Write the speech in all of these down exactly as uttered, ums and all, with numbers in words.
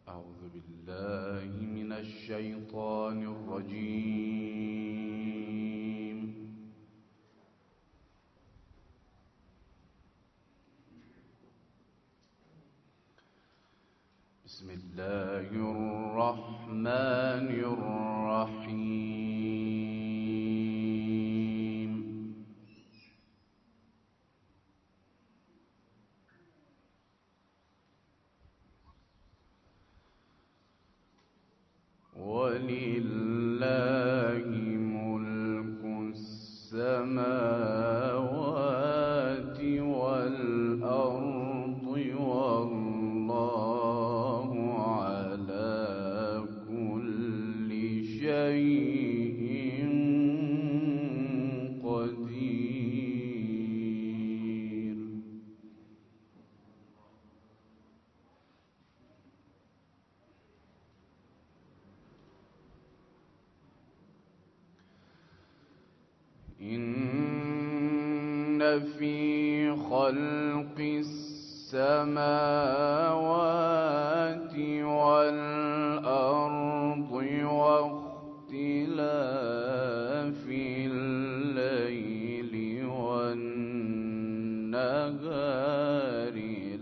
أعوذ بالله من الشيطان الرجيم. بسم الله الرحمن الرحيم. ولله ملك السماوات والأرض والله على كل شيء قدير. إن في خلق السماوات والأرض واختلاف الليل والنهار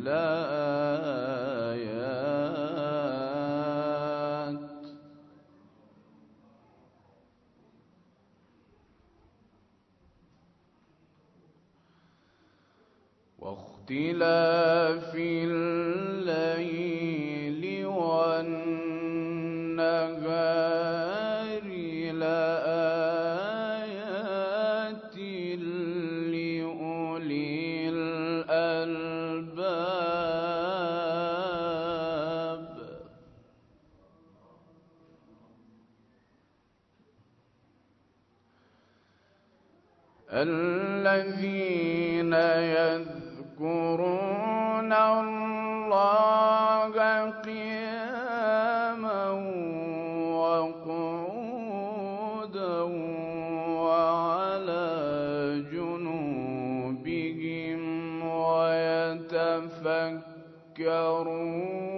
لآيات واختلاف الليل والنهار لآيات لأولي الألباب. الذين يذكرون الله قياما وقعودا وعلى جنوبهم ويتفكرون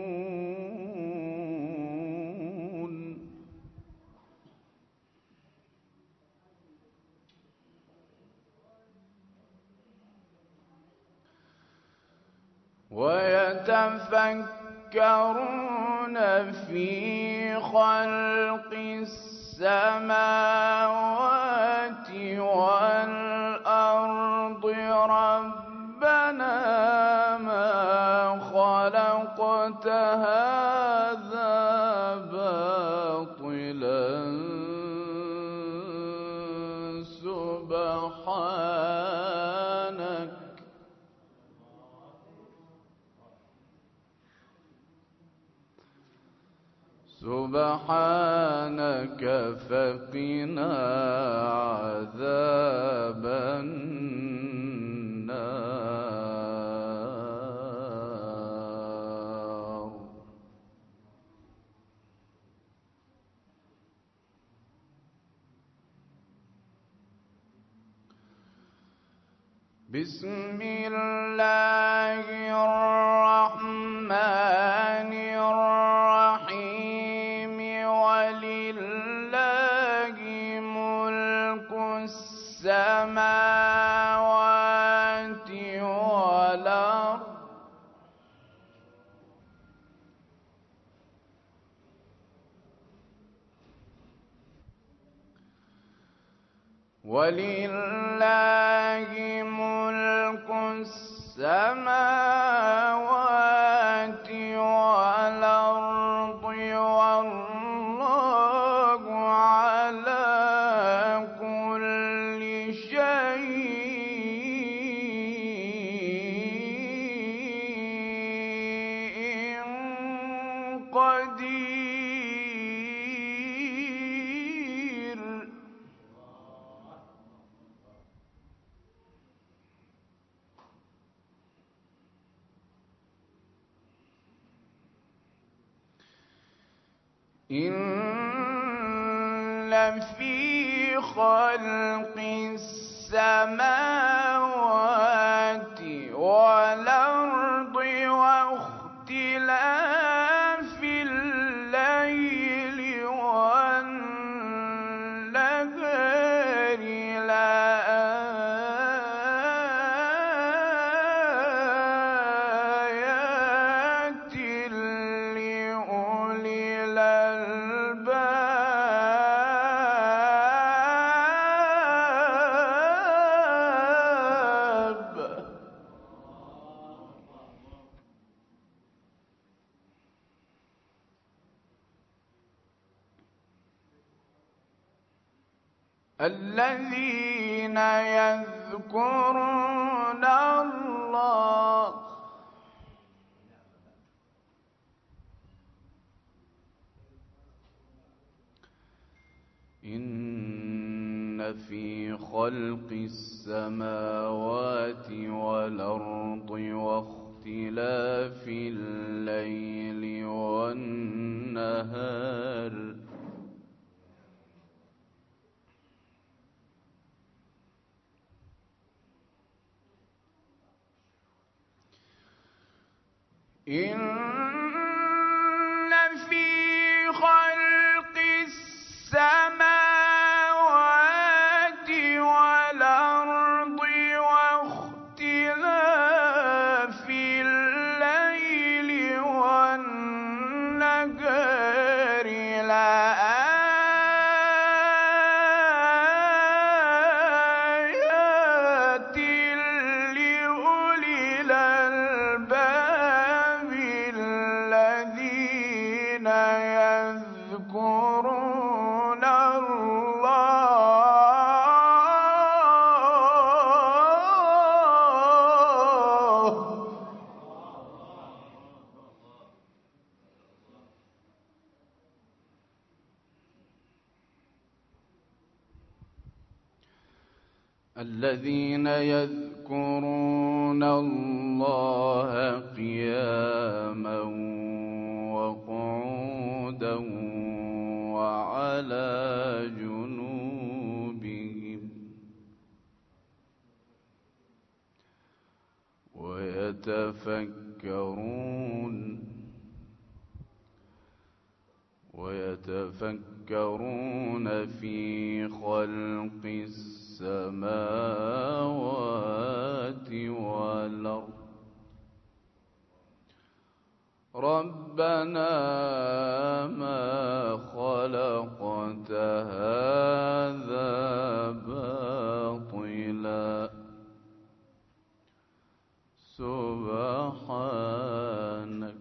ويتفكرون في خلق السماوات والأرض ربنا ما خلقت هذا باطلا سبحانك سبحانك فقنا عذاب النار. بسم الله الرحمن الرحيم. ولله ملك السماوات والأرض ولله ملك السماوات والأرض والله على كل شيء قدير. إن في خلق السماوات والأرض واختلاف الذين يذكرون الله إن في خلق السماوات والأرض واختلاف الليل والنهار إن في خلق السماوات والأرض واختلاف الليل والنهار لآيات لأولي الألباب الذين يذكرون الله الذين يذكرون الله قياما وقعودا وعلى جنوبهم ويتفكرون ويتفكرون في خلق السماوات والأرض ربنا ما خلقت هذا باطلا سبحانك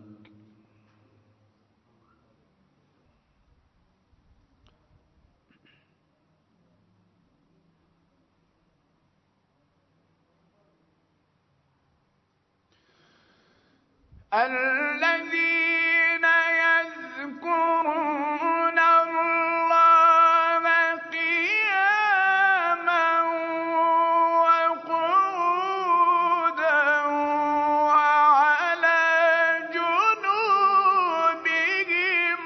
الذين يذكرون الله قياما وقعودا وعلى جنوبهم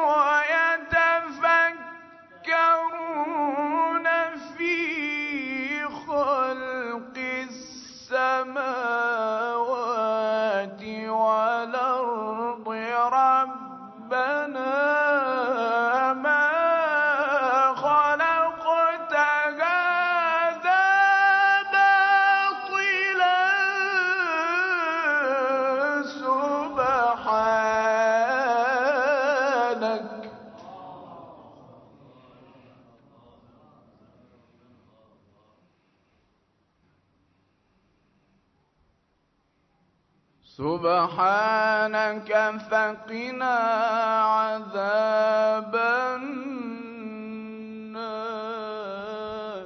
ويتفكرون في خلق السماوات والأرض ربنا ما خلقت هذا باطلا سبحانك سبحانك فقنا عذاب النار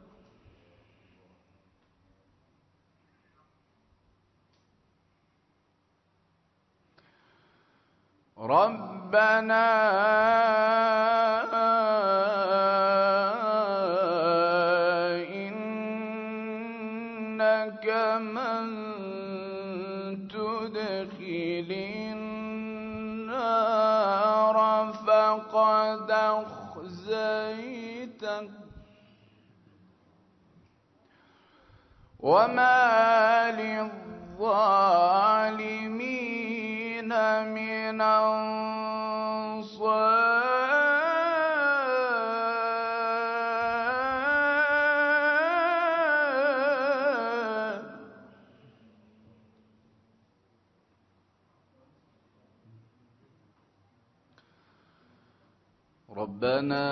ربنا إنك من تدخل النار فقد أخزيته وما للظالمين من أنصار ربنا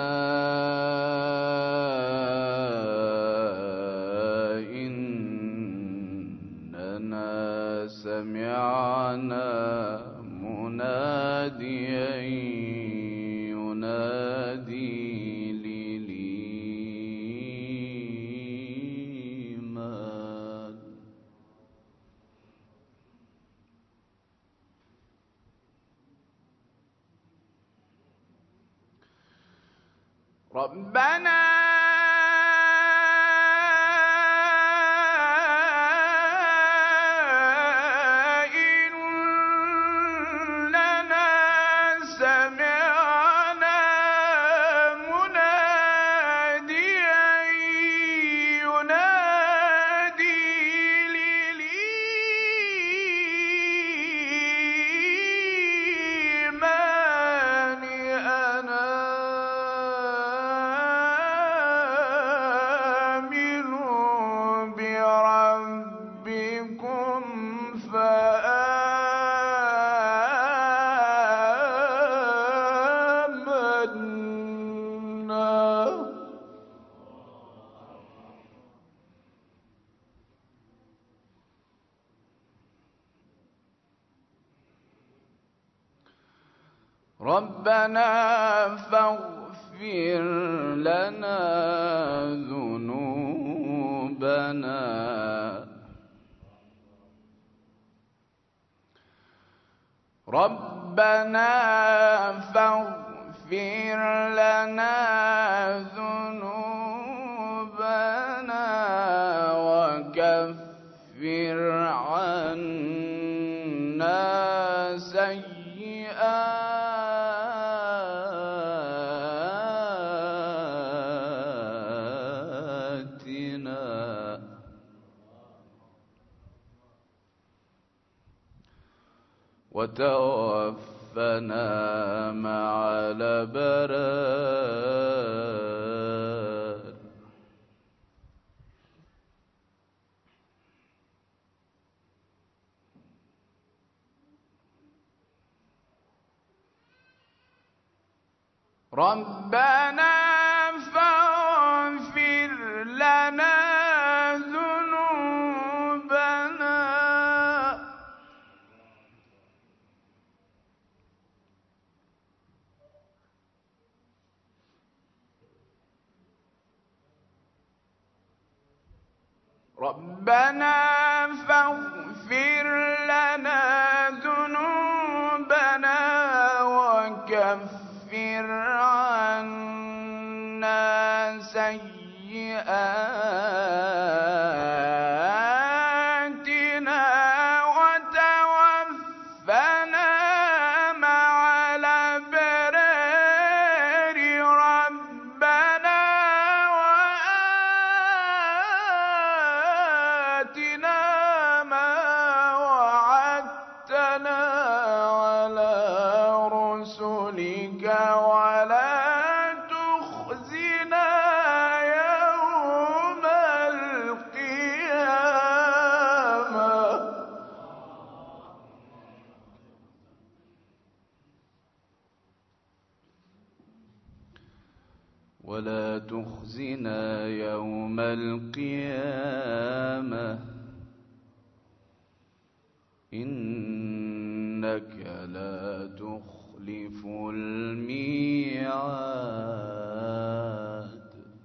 إننا سمعنا مناديا ينادي للإيمان ربنا ربنا فاغفر لنا ذنوبنا ربنا فاغفر لنا ذنوبنا وكفر عنا سيئاتنا وتوفنا مع الأبرار. ربنا فاغفر لنا ذنوبنا ربنا فاغفر لنا ذنوبنا وكفر عنا سيئاتنا وتوفنا مع الأبرار. ربنا وآتنا ما وعدتنا على رسلك ولا تخزنا يوم القيامة ولا تخزنا يوم القيامة إنك لا تخلف الميعاد.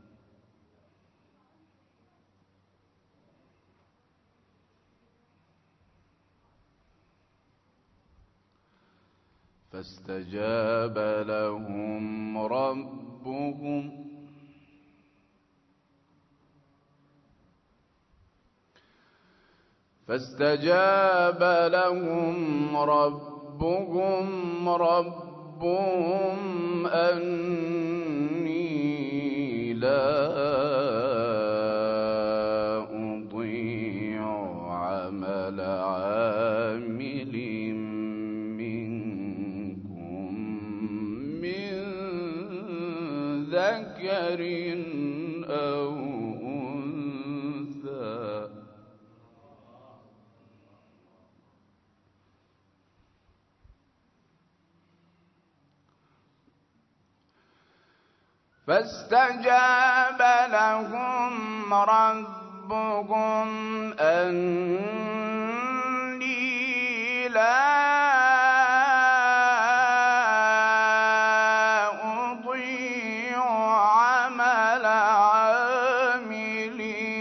فاستجاب لهم ربهم فاستجاب لهم ربهم ربهم أني لا أضيع عمل عامل منكم من ذكر أو أنثى فاستجاب لهم ربهم أني لا أضيع عمل عامل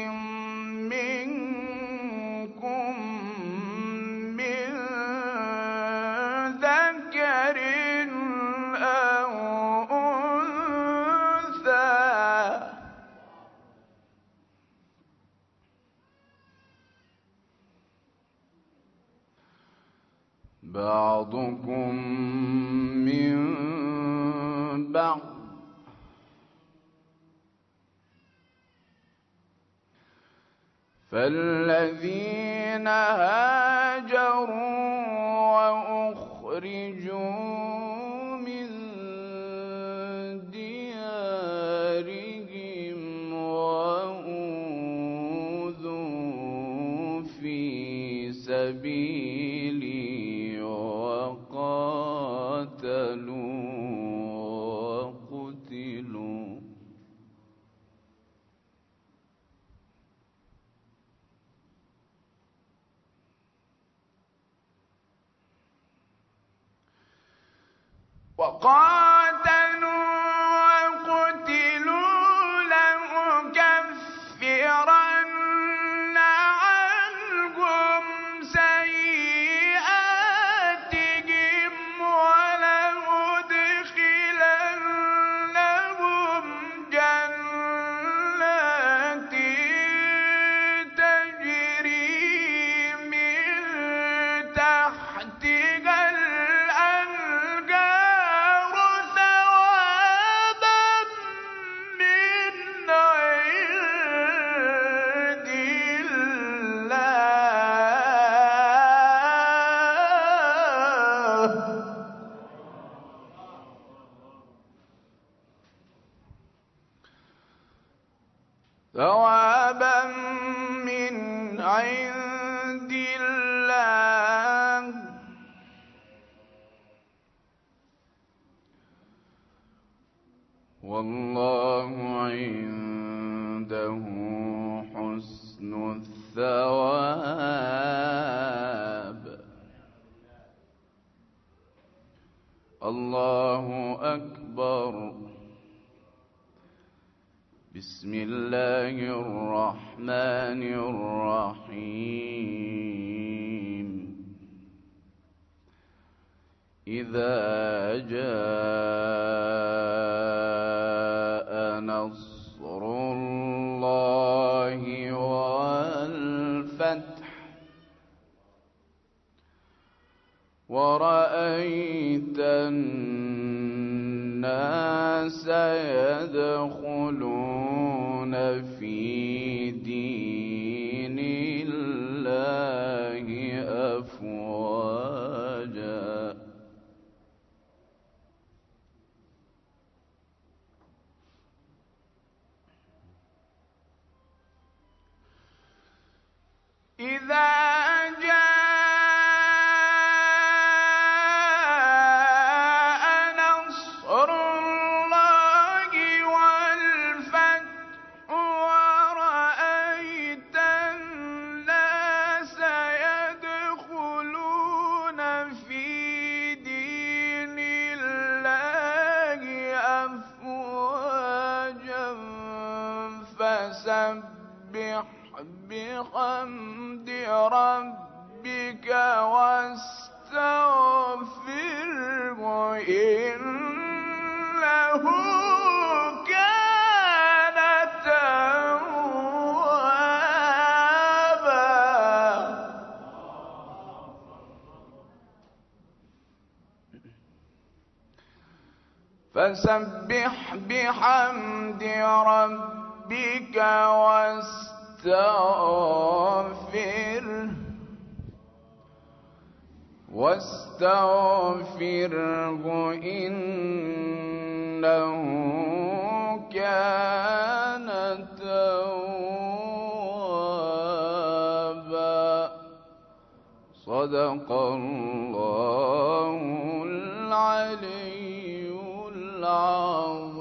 منكم من ذكر أو أنثى بعض فالذين هاجروا وأخرجوا من ديارهم وأوذوا في سبيلي وقاتلوا وقتلوا وقاتلوا وقتلوا لأكفرن عنهم سيئاتهم ولأدخلنهم جنات تجري من تحتها ثوابا من عند الله والله عنده حسن الثواب. الله أكبر. بسم الله الرحمن الرحيم. إذا جاء نصر الله والفتح ورأيت الناس يدخلون في دين الله أفواجا إذا فسبح بحمد ربك واستغفره إنه كان توابا. فسبح بحمد ربك واستغفره واستغفره إنه كان توابا. صدق الله العلي العظيم.